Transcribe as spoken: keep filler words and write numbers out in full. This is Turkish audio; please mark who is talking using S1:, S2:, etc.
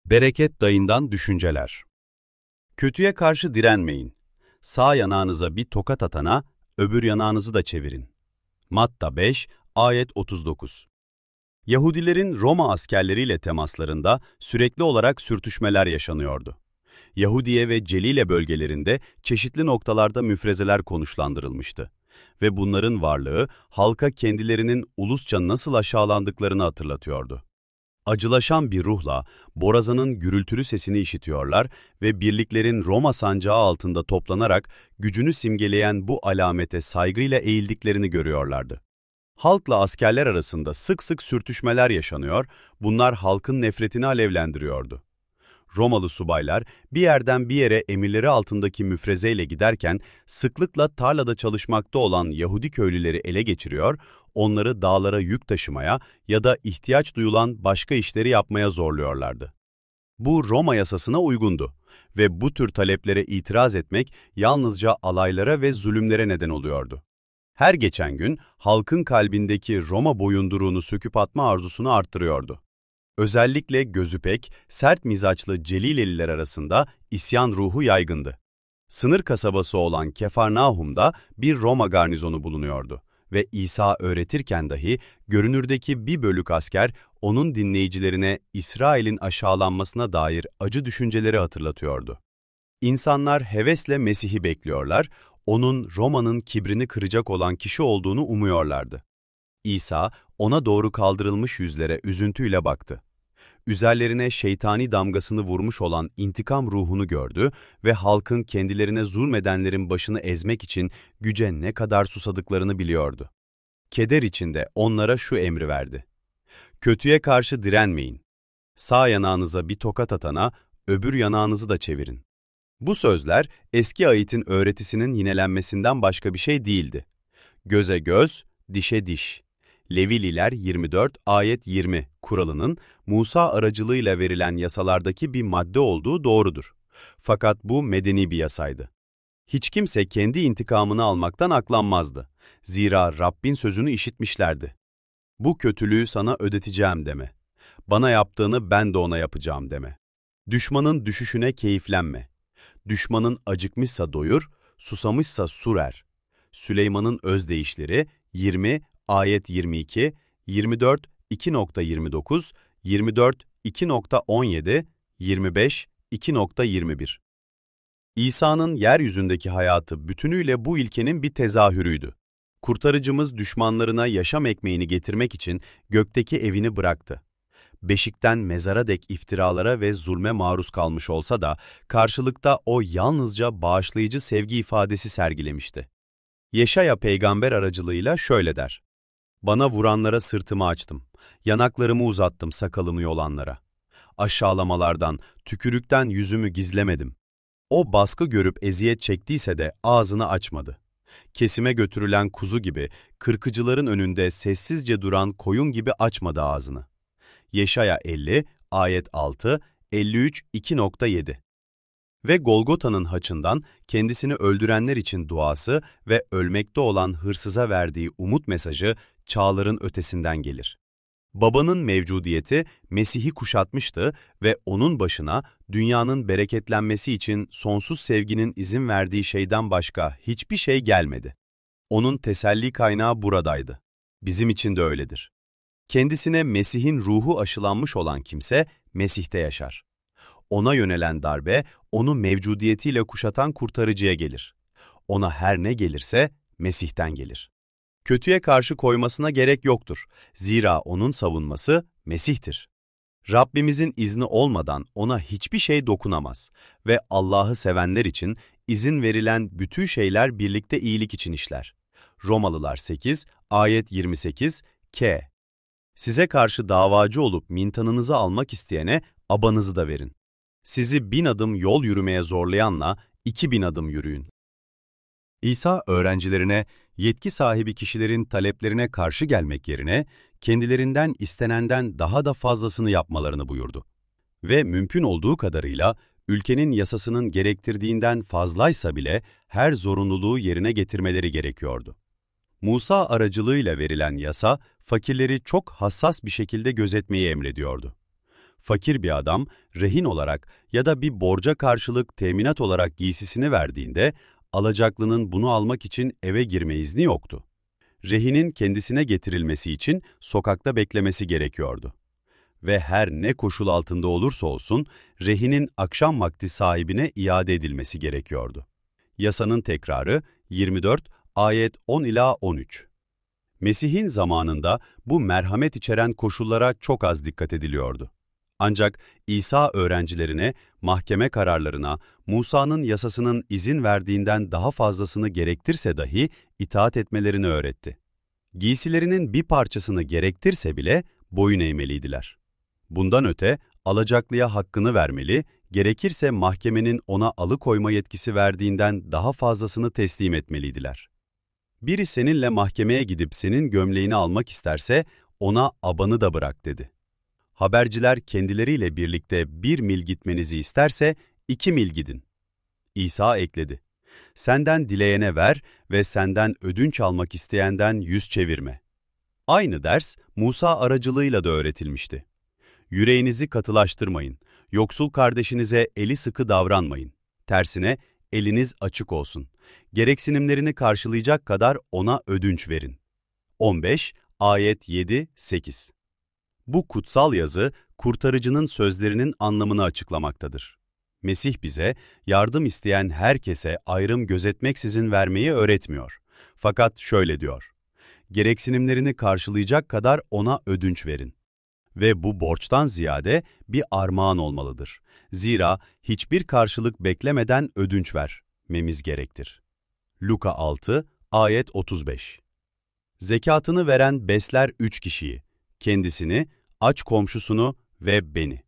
S1: Bereket dayından düşünceler. Kötüye karşı direnmeyin. Sağ yanağınıza bir tokat atana, öbür yanağınızı da çevirin. Matta beş, ayet otuz dokuz. Yahudilerin Roma askerleriyle temaslarında sürekli olarak sürtüşmeler yaşanıyordu. Yahudiye ve Celile bölgelerinde çeşitli noktalarda müfrezeler konuşlandırılmıştı. Ve bunların varlığı halka kendilerinin ulusça nasıl aşağılandıklarını hatırlatıyordu. Acılaşan bir ruhla borazanın gürültülü sesini işitiyorlar ve birliklerin Roma sancağı altında toplanarak gücünü simgeleyen bu alamete saygıyla eğildiklerini görüyorlardı. Halkla askerler arasında sık sık sürtüşmeler yaşanıyor, bunlar halkın nefretini alevlendiriyordu. Romalı subaylar bir yerden bir yere emirleri altındaki müfrezeyle giderken sıklıkla tarlada çalışmakta olan Yahudi köylüleri ele geçiriyor, onları dağlara yük taşımaya ya da ihtiyaç duyulan başka işleri yapmaya zorluyorlardı. Bu Roma yasasına uygundu ve bu tür taleplere itiraz etmek yalnızca alaylara ve zulümlere neden oluyordu. Her geçen gün halkın kalbindeki Roma boyunduruğunu söküp atma arzusunu arttırıyordu. Özellikle gözü pek, sert mizaçlı Celileliler arasında isyan ruhu yaygındı. Sınır kasabası olan Kefarnahum'da bir Roma garnizonu bulunuyordu ve İsa öğretirken dahi görünürdeki bir bölük asker onun dinleyicilerine İsrail'in aşağılanmasına dair acı düşünceleri hatırlatıyordu. İnsanlar hevesle Mesih'i bekliyorlar, onun Roma'nın kibrini kıracak olan kişi olduğunu umuyorlardı. İsa, ona doğru kaldırılmış yüzlere üzüntüyle baktı. Üzerlerine şeytani damgasını vurmuş olan intikam ruhunu gördü ve halkın kendilerine zulmedenlerin başını ezmek için güce ne kadar susadıklarını biliyordu. Keder içinde onlara şu emri verdi: "Kötüye karşı direnmeyin. Sağ yanağınıza bir tokat atana, öbür yanağınızı da çevirin." Bu sözler eski ayetin öğretisinin yinelenmesinden başka bir şey değildi. Göze göz, dişe diş. Levililer yirmi dört, ayet yirmi kuralının Musa aracılığıyla verilen yasalardaki bir madde olduğu doğrudur. Fakat bu medeni bir yasaydı. Hiç kimse kendi intikamını almaktan aklanmazdı. Zira Rabbin sözünü işitmişlerdi. "Bu kötülüğü sana ödeteceğim" deme. "Bana yaptığını ben de ona yapacağım" deme. Düşmanın düşüşüne keyiflenme. Düşmanın acıkmışsa doyur, susamışsa su ver. Süleyman'ın özdeyişleri yirmi, ayet yirmi iki, yirmi dört, iki yirmi dokuz, yirmi dört, iki on yedi, yirmi beş, iki yirmi bir. İsa'nın yeryüzündeki hayatı bütünüyle bu ilkenin bir tezahürüydü. Kurtarıcımız düşmanlarına yaşam ekmeğini getirmek için gökteki evini bıraktı. Beşikten mezara dek iftiralara ve zulme maruz kalmış olsa da karşılıkta o yalnızca bağışlayıcı sevgi ifadesi sergilemişti. Yeşaya peygamber aracılığıyla şöyle der: "Bana vuranlara sırtımı açtım, yanaklarımı uzattım sakalımı yolanlara. Aşağılamalardan, tükürükten yüzümü gizlemedim. O baskı görüp eziyet çektiyse de ağzını açmadı. Kesime götürülen kuzu gibi, kırkıcıların önünde sessizce duran koyun gibi açmadı ağzını." Yeşaya elli, ayet altı, elli üç, iki yedi. Ve Golgota'nın haçından kendisini öldürenler için duası ve ölmekte olan hırsıza verdiği umut mesajı çağların ötesinden gelir. Babanın mevcudiyeti Mesih'i kuşatmıştı ve onun başına dünyanın bereketlenmesi için sonsuz sevginin izin verdiği şeyden başka hiçbir şey gelmedi. Onun teselli kaynağı buradaydı. Bizim için de öyledir. Kendisine Mesih'in ruhu aşılanmış olan kimse Mesih'te yaşar. Ona yönelen darbe, onu mevcudiyetiyle kuşatan kurtarıcıya gelir. Ona her ne gelirse Mesih'ten gelir. Kötüye karşı koymasına gerek yoktur. Zira onun savunması Mesih'tir. Rabbimizin izni olmadan ona hiçbir şey dokunamaz ve Allah'ı sevenler için izin verilen bütün şeyler birlikte iyilik için işler. Romalılar sekiz, ayet yirmi sekiz, K. Size karşı davacı olup mintanınızı almak isteyene abanızı da verin. Sizi bin adım yol yürümeye zorlayanla iki bin adım yürüyün. İsa öğrencilerine yetki sahibi kişilerin taleplerine karşı gelmek yerine kendilerinden istenenden daha da fazlasını yapmalarını buyurdu. Ve mümkün olduğu kadarıyla ülkenin yasasının gerektirdiğinden fazlaysa bile her zorunluluğu yerine getirmeleri gerekiyordu. Musa aracılığıyla verilen yasa, fakirleri çok hassas bir şekilde gözetmeyi emrediyordu. Fakir bir adam rehin olarak ya da bir borca karşılık teminat olarak giysisini verdiğinde alacaklının bunu almak için eve girme izni yoktu. Rehinin kendisine getirilmesi için sokakta beklemesi gerekiyordu. Ve her ne koşul altında olursa olsun rehinin akşam vakti sahibine iade edilmesi gerekiyordu. Yasanın tekrarı yirmi dört ayet on ila on üç. Mesih'in zamanında bu merhamet içeren koşullara çok az dikkat ediliyordu. Ancak İsa öğrencilerine mahkeme kararlarına Musa'nın yasasının izin verdiğinden daha fazlasını gerektirse dahi itaat etmelerini öğretti. Giysilerinin bir parçasını gerektirse bile boyun eğmeliydiler. Bundan öte alacaklıya hakkını vermeli, gerekirse mahkemenin ona alıkoyma yetkisi verdiğinden daha fazlasını teslim etmeliydiler. Biri seninle mahkemeye gidip senin gömleğini almak isterse ona abanı da bırak dedi. Haberciler kendileriyle birlikte bir mil gitmenizi isterse iki mil gidin. İsa ekledi. Senden dileyene ver ve senden ödünç almak isteyenden yüz çevirme. Aynı ders Musa aracılığıyla da öğretilmişti. Yüreğinizi katılaştırmayın, yoksul kardeşinize eli sıkı davranmayın. Tersine eliniz açık olsun. Gereksinimlerini karşılayacak kadar ona ödünç verin. on beş ayet yedi sekiz. Bu kutsal yazı, kurtarıcının sözlerinin anlamını açıklamaktadır. Mesih bize, yardım isteyen herkese ayrım gözetmeksizin vermeyi öğretmiyor. Fakat şöyle diyor, gereksinimlerini karşılayacak kadar ona ödünç verin. Ve bu borçtan ziyade bir armağan olmalıdır. Zira hiçbir karşılık beklemeden ödünç vermemiz gerektir. Luka altı ayet otuz beş. Zekatını veren besler üç kişiyi, kendisini, aç komşusunu ve beni.